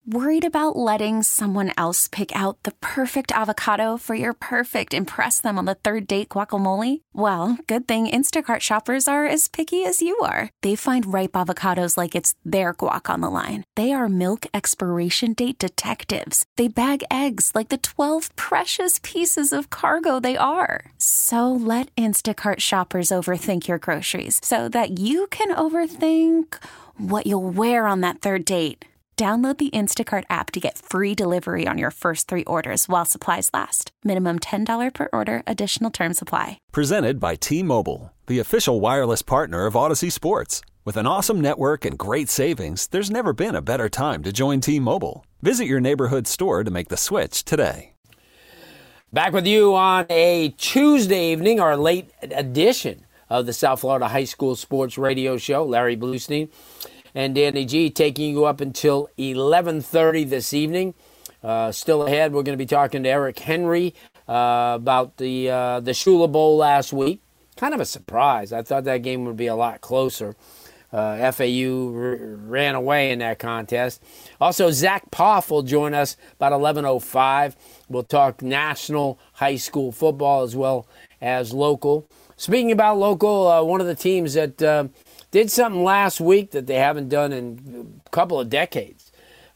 Worried about letting someone else pick out the perfect avocado for your perfect impress them on the third date guacamole? Well, good thing Instacart shoppers are as picky as you are. They find ripe avocados like it's their guac on the line. They are milk expiration date detectives. They bag eggs like the 12 precious pieces of cargo they are. So let Instacart shoppers overthink your groceries so that you can overthink what you'll wear on that third date. Download the Instacart app to get free delivery on your first 3 orders while supplies last. Minimum $10 per order. Additional terms apply. Presented by T-Mobile, the official wireless partner of Odyssey Sports. With an awesome network and great savings, there's never been a better time to join T-Mobile. Visit your neighborhood store to make the switch today. Back with you on a Tuesday evening, our late edition of the South Florida High School Sports Radio Show. Larry Bluestein and Danny G taking you up until 11:30 this evening. Still ahead, we're going to be talking to Eric Henry about the Shula Bowl last week. Kind of a surprise. I thought that game would be a lot closer. FAU ran away in that contest. Also, Zach Poff will join us about 11:05. We'll talk national high school football as well as local. Speaking about local, one of the teams that did something last week that they haven't done in a couple of decades.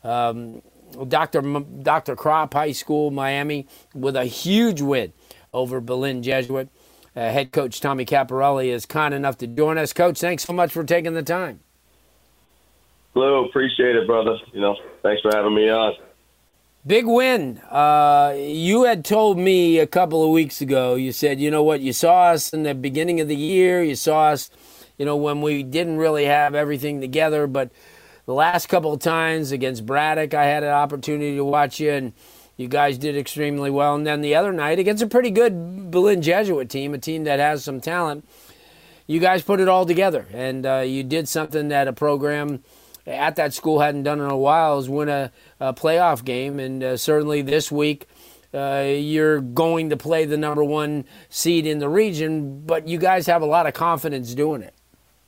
Dr. Kropp High School, Miami, with a huge win over Berlin Jesuit. Head coach Tommy Caparelli is kind enough to join us. Coach, thanks so much for taking the time. Hello, appreciate it, brother. Thanks for having me on. Big win. You had told me a couple of weeks ago, you said, you know what, you saw us in the beginning of the year, you saw us when we didn't really have everything together, but the last couple of times against Braddock, I had an opportunity to watch you, and you guys did extremely well. And then the other night, against a pretty good Berlin Jesuit team, a team that has some talent, you guys put it all together, and you did something that a program at that school hadn't done in a while, is win a playoff game. And certainly this week, you're going to play the number 1 seed in the region, but you guys have a lot of confidence doing it.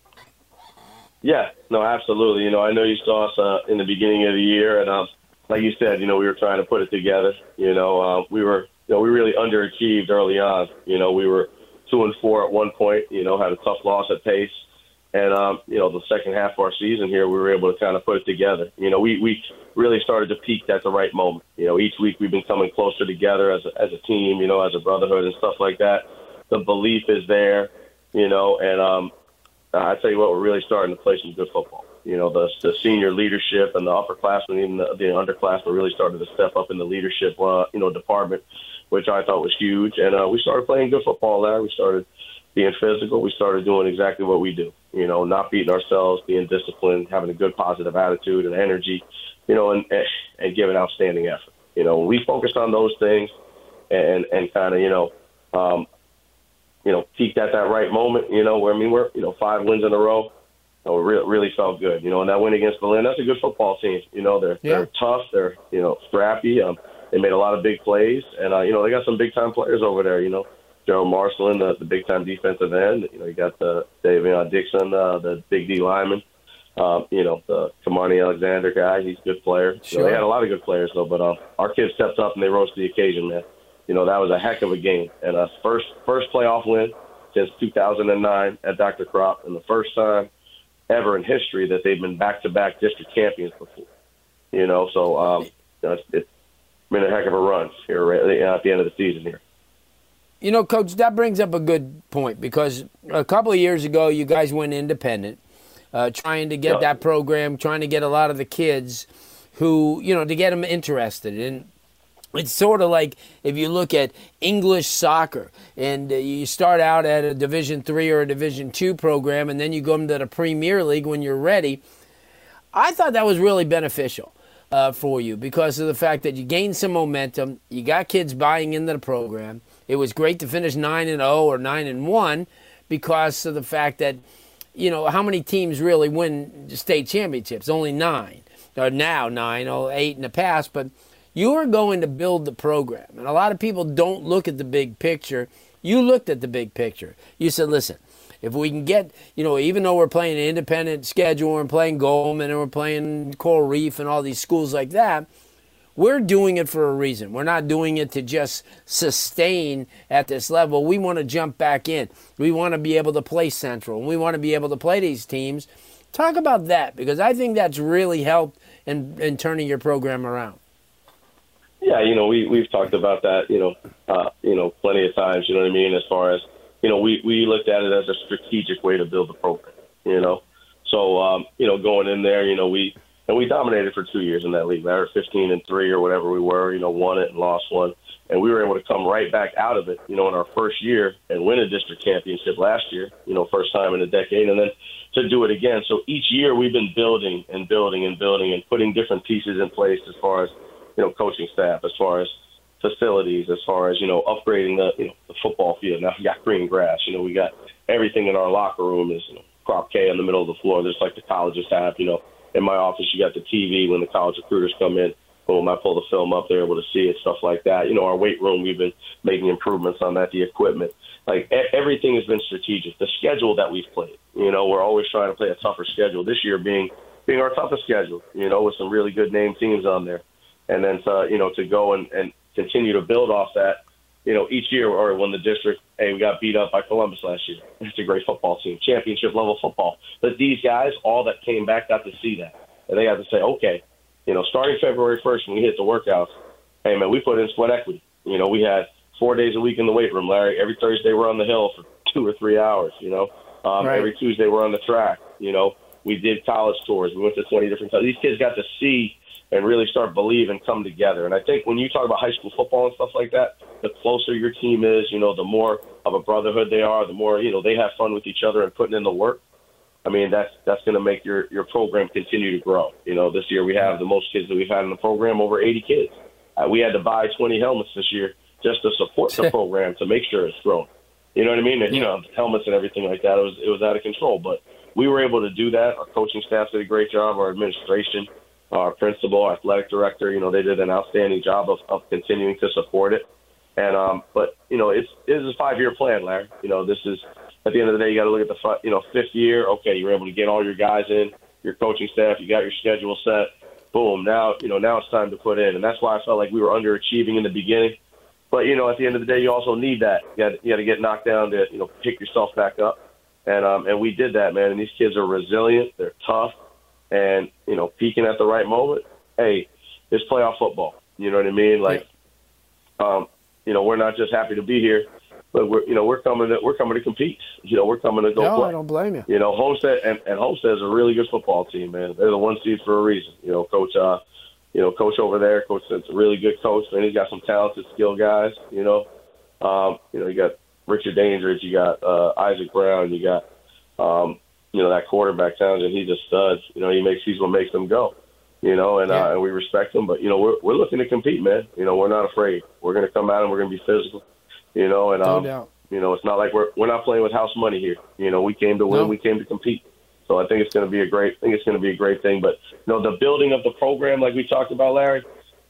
Yeah, no, absolutely. I know you saw us in the beginning of the year, and like you said, we were trying to put it together. We really underachieved early on. We were 2-4 at one point. Had a tough loss at Pace, and the second half of our season here, we were able to kind of put it together. We really started to peak at the right moment. Each week we've been coming closer together as a team. As a brotherhood and stuff like that. The belief is there. And I tell you what, we're really starting to play some good football. The senior leadership and the upperclassmen, even the underclassmen, really started to step up in the leadership, department, which I thought was huge. And we started playing good football there. We started being physical. We started doing exactly what we do. Not beating ourselves, being disciplined, having a good positive attitude and energy, and giving outstanding effort. We focused on those things and kind of, peaked at that right moment, where, we're, 5 wins in a row. It really felt good. And that win against Berlin, that's a good football team. They're tough. They're, scrappy. They made a lot of big plays. And, they got some big-time players over there, Gerald Marcelin, the big-time defensive end. You got the Davion Dixon, the big D lineman. The Kamani Alexander guy. He's a good player. Sure. They had a lot of good players, though. But our kids stepped up and they rose to the occasion, man. That was a heck of a game. And first playoff win since 2009 at Dr. Kropp, and the first time ever in history that they've been back-to-back district champions before. So it's been a heck of a run here at the end of the season here. Coach, that brings up a good point, because a couple of years ago you guys went independent, trying to get that program, trying to get a lot of the kids who, to get them interested in. It's sort of like if you look at English soccer and you start out at a Division III or a Division II program, and then you go into the Premier League when you're ready. I thought that was really beneficial for you because of the fact that you gained some momentum. You got kids buying into the program. It was great to finish 9-0 or 9-1 because of the fact that, how many teams really win state championships? Only 9. Or now 9, 8 in the past, but you are going to build the program. And a lot of people don't look at the big picture. You looked at the big picture. You said, listen, If we can get, even though we're playing an independent schedule, we're playing Goldman and we're playing Coral Reef and all these schools like that, we're doing it for a reason. We're not doing it to just sustain at this level. We want to jump back in. We want to be able to play Central. And we want to be able to play these teams. Talk about that, because I think that's really helped in turning your program around. Yeah, we've talked about that, plenty of times, you know what I mean, as far as, we looked at it as a strategic way to build the program, So, going in there, we dominated for 2 years in that league. We were 15-3 or whatever we were, won it and lost one. And we were able to come right back out of it, in our first year and win a district championship last year, first time in a decade, and then to do it again. So each year we've been building and building and building and putting different pieces in place as far as, coaching staff, as far as facilities, as far as, upgrading the football field. Now we got green grass, we got everything in our locker room is, crop K in the middle of the floor, just like the colleges have, In my office, you got the TV when the college recruiters come in. Boom, I pull the film up, they're able to see it, stuff like that. Our weight room, we've been making improvements on that, the equipment. Like, everything has been strategic. The schedule that we've played, we're always trying to play a tougher schedule. This year being our toughest schedule, with some really good name teams on there. And then, to go and continue to build off that, each year, or when the district, hey, we got beat up by Columbus last year. It's a great football team, championship-level football. But these guys, all that came back, got to see that. And they got to say, okay, starting February 1st when we hit the workouts, hey, man, we put in sweat equity. We had 4 days a week in the weight room, Larry. Every Thursday we're on the hill for 2 or 3 hours, Right. Every Tuesday we're on the track. We did college tours. We went to 20 different – these kids got to see and really start believing, come together. And I think when you talk about high school football and stuff like that, the closer your team is, the more of a brotherhood they are, the more, they have fun with each other and putting in the work. I mean, that's going to make your program continue to grow. This year we have the most kids that we've had in the program, over 80 kids. We had to buy 20 helmets this year just to support the program to make sure it's growing. You know what I mean? And, helmets and everything like that, it was out of control. But we were able to do that. Our coaching staff did a great job. Our administration, our principal, our athletic director, they did an outstanding job of continuing to support it. And but it is a 5-year plan, Larry. This is, at the end of the day, you got to look at the fifth year. Okay, you're able to get all your guys in, your coaching staff, you got your schedule set. Boom, now it's time to put in, and that's why I felt like we were underachieving in the beginning. But at the end of the day, you also need that. You got to get knocked down to pick yourself back up, and we did that, man. And these kids are resilient, they're tough, and peaking at the right moment. Hey, it's playoff football. You know what I mean? Like, we're not just happy to be here, but we're coming to compete. We're coming to go play. No, I don't blame you. Homestead and Homestead is a really good football team, man. They're the 1 seed for a reason. Coach over there, Coach's a really good coach, man. He's got some talented, skilled guys. You got Richard Dandridge, you got Isaac Brown, you got that quarterback Townsend. He's a stud. He's what makes them go. And we respect them. But we're looking to compete, man. We're not afraid. We're going to come out and we're going to be physical. And no doubt. It's not like we're not playing with house money here. We came to win. No. We came to compete. So I think it's going to be a great thing. But the building of the program, like we talked about, Larry,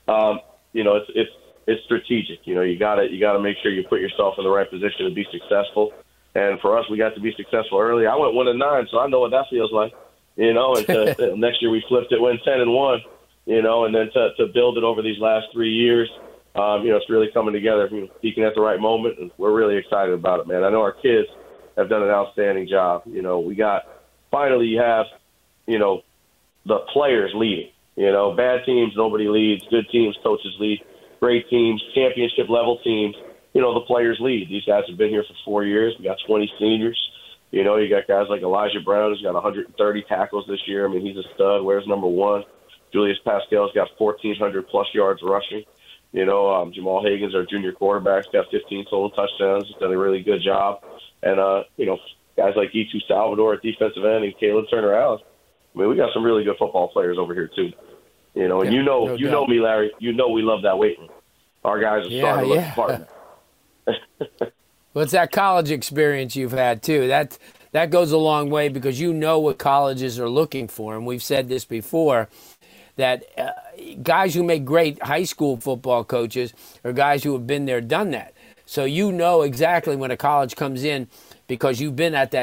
it's strategic. You got to make sure you put yourself in the right position to be successful. And for us, we got to be successful early. I went 1-9, so I know what that feels like. And next year we flipped it, went 10-1. And then to build it over these last 3 years, it's really coming together. Peaking at the right moment, and we're really excited about it, man. I know our kids have done an outstanding job. Finally you have, the players leading. Bad teams, nobody leads. Good teams, coaches lead. Great teams, championship-level teams, the players lead. These guys have been here for 4 years. We got 20 seniors. You got guys like Elijah Brown, who's got 130 tackles this year. I mean, he's a stud. Wears number 1. Julius Pascal's got 1,400-plus yards rushing. Jamal Hagan's our junior quarterback. He's got 15 total touchdowns. He's done a really good job. And, guys like E2 Salvador at defensive end and Caleb Turner-Allen. I mean, we got some really good football players over here, too. And no know me, Larry. We love that weight room. Our guys are starting to look the part. Well, it's that college experience you've had, too. That goes a long way because what colleges are looking for. And we've said this before, that guys who make great high school football coaches are guys who have been there, done that. So exactly when a college comes in, because you've been at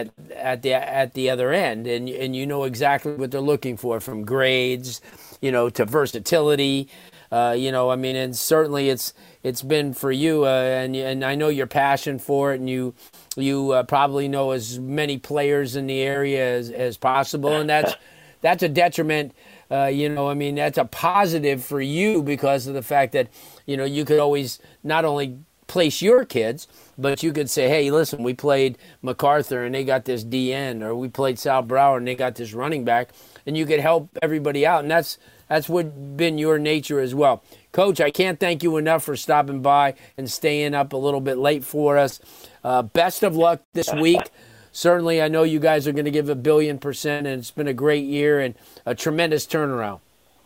the other end, and you know exactly what they're looking for, from grades, to versatility. And certainly it's been for you, and I know your passion for it, and you probably know as many players in the area as possible, and that's a detriment. That's a positive for you because of the fact that, you could always not only place your kids, but you could say, hey, listen, we played MacArthur and they got this DN, or we played South Broward and they got this running back, and you could help everybody out, and that's what been your nature as well. Coach, I can't thank you enough for stopping by and staying up a little bit late for us. Best of luck this week. Certainly, I know you guys are going to give 1,000,000,000%, and it's been a great year and a tremendous turnaround.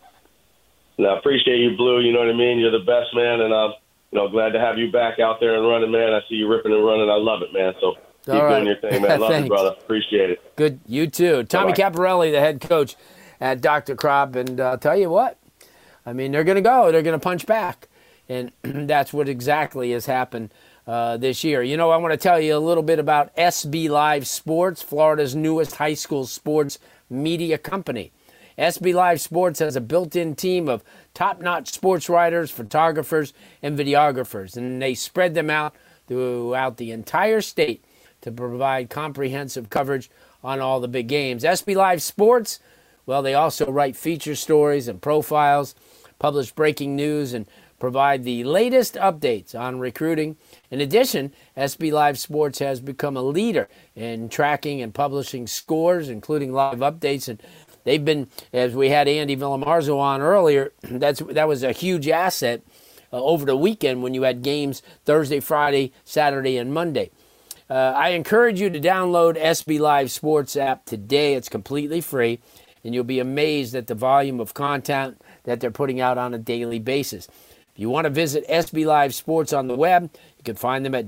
No, I appreciate you, Blue. You know what I mean? You're the best, man, and I'm glad to have you back out there and running, man. I see you ripping and running. I love it, man. So keep doing your thing, man. Love you, brother. Appreciate it. Good. You too. Tommy Caparelli, the head coach at Dr. Krop, and I'll tell you what, they're going to go. They're going to punch back, and that's what exactly has happened this year. I want to tell you a little bit about SB Live Sports, Florida's newest high school sports media company. SB Live Sports has a built-in team of top-notch sports writers, photographers, and videographers, and they spread them out throughout the entire state to provide comprehensive coverage on all the big games. SB Live Sports, well, they also write feature stories and profiles, publish breaking news, and provide the latest updates on recruiting. In addition, SB Live Sports has become a leader in tracking and publishing scores, including live updates, and they've been, as we had Andy Villamarzo on earlier, that was a huge asset over the weekend when you had games Thursday, Friday, Saturday, and Monday. I encourage you to download SB Live Sports app today. It's completely free, and you'll be amazed at the volume of content that they're putting out on a daily basis. If you want to visit SB Live Sports on the web, you can find them at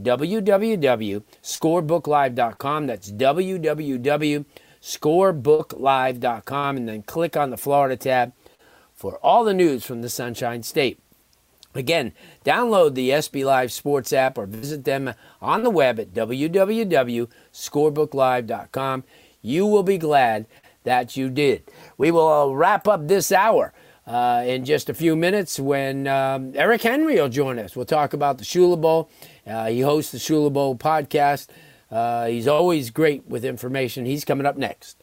www.scorebooklive.com. That's www.scorebooklive.com, and then click on the Florida tab for all the news from the Sunshine State. Again, download the SB Live Sports app or visit them on the web at www.scorebooklive.com. You will be glad that you did. We will wrap up this hour in just a few minutes when Eric Henry will join us. We'll talk about the Shula Bowl. He hosts the Shula Bowl podcast. He's always great with information. He's coming up next.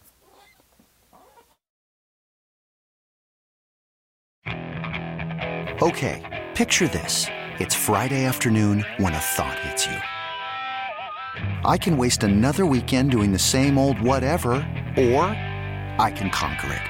Okay, picture this. It's Friday afternoon when a thought hits you. I can waste another weekend doing the same old whatever, or I can conquer it.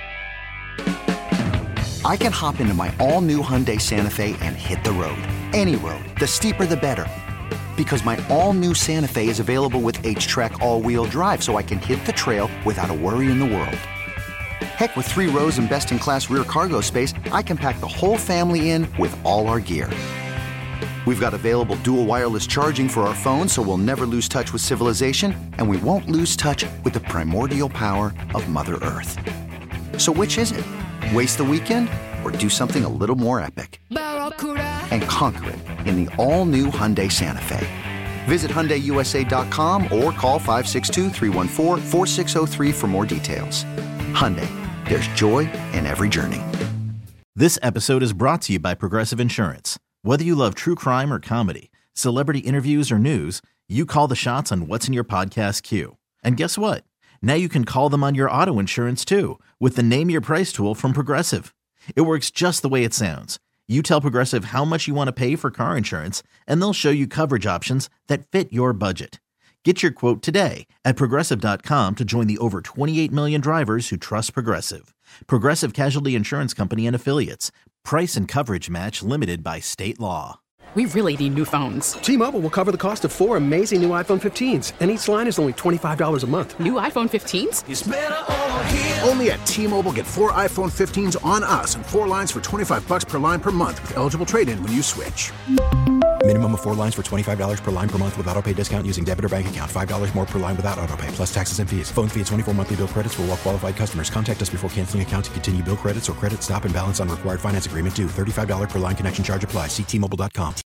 I can hop into my all-new Hyundai Santa Fe and hit the road. Any road. The steeper, the better. Because my all-new Santa Fe is available with H-Track all-wheel drive, so I can hit the trail without a worry in the world. Heck, with 3 rows and best-in-class rear cargo space, I can pack the whole family in with all our gear. We've got available dual wireless charging for our phones, so we'll never lose touch with civilization, and we won't lose touch with the primordial power of Mother Earth. So which is it? Waste the weekend or do something a little more epic and conquer it in the all-new Hyundai Santa Fe. Visit HyundaiUSA.com or call 562-314-4603 for more details. Hyundai, there's joy in every journey. This episode is brought to you by Progressive Insurance. Whether you love true crime or comedy, celebrity interviews or news, you call the shots on what's in your podcast queue. And guess what? Now you can call them on your auto insurance too with the Name Your Price tool from Progressive. It works just the way it sounds. You tell Progressive how much you want to pay for car insurance, and they'll show you coverage options that fit your budget. Get your quote today at Progressive.com to join the over 28 million drivers who trust Progressive. Progressive Casualty Insurance Company and Affiliates. Price and coverage match limited by state law. We really need new phones. T-Mobile will cover the cost of 4 amazing new iPhone 15s, and each line is only $25 a month. New iPhone 15s? It's better over here. Only at T-Mobile, get 4 iPhone 15s on us and 4 lines for $25 per line per month with eligible trade-in when you switch. Minimum of 4 lines for $25 per line per month with autopay discount using debit or bank account. $5 more per line without autopay, plus taxes and fees. Phone fee at 24 monthly bill credits for well-qualified customers. Contact us before canceling account to continue bill credits or credit stop and balance on required finance agreement due. $35 per line connection charge applies. See T-Mobile.com.